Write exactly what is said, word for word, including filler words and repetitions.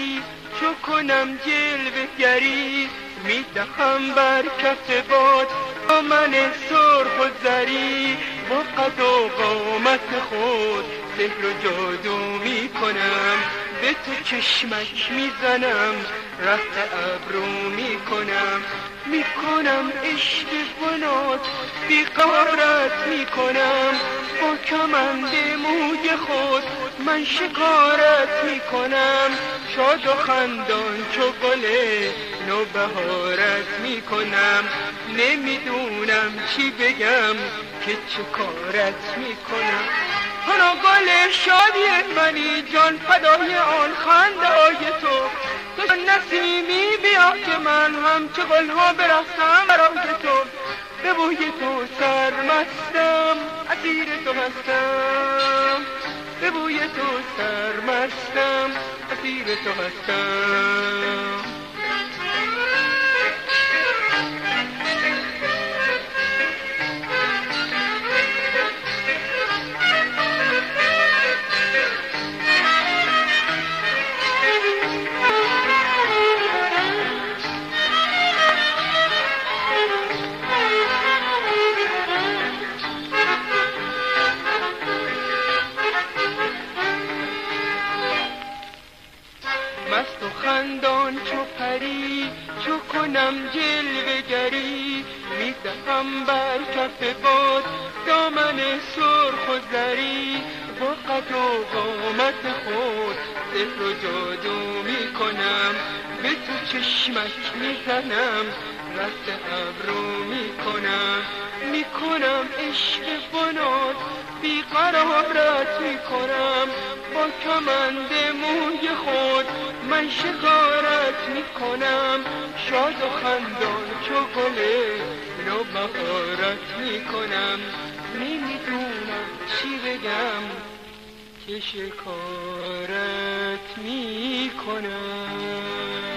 پری چو کنم جلوه گری میدهم بر کف باد دامن سرخ و زری با قد و قامت خود سحر و جادو میکنم به تو چشمک میزنم رفت ابرو میکنم میکنم عشق بنات بیقارت میکنم با کمند موی خود من شکارت میکنم شاد و خندان چو گل نوبهارت میکنم نمیدونم چی بگم که چه کارت میکنم هنو گل شادی منی جان فدای آن خنده های تو تو نسیمی بیا که من همچه گلها برفتم برای تو به بوی تو سرمستم اسیر تو هستم به بوی تو سرمستم اسیر تو هستم مست و خندان چو پری چو کنم جلوه گری میدهم بر کف باد دامن سرخ و زری با قد و قامت خود سحر و جادو میکنم به تو چشمک میزنم رفت ابرو میکنم میکنم عشق بنات بیقرارت میکنم با کمند موی خود من شکارت میکنم شاد و خندان چو گل نوبهارت میکنم نمیدونم چی بگم که شکارت میکنم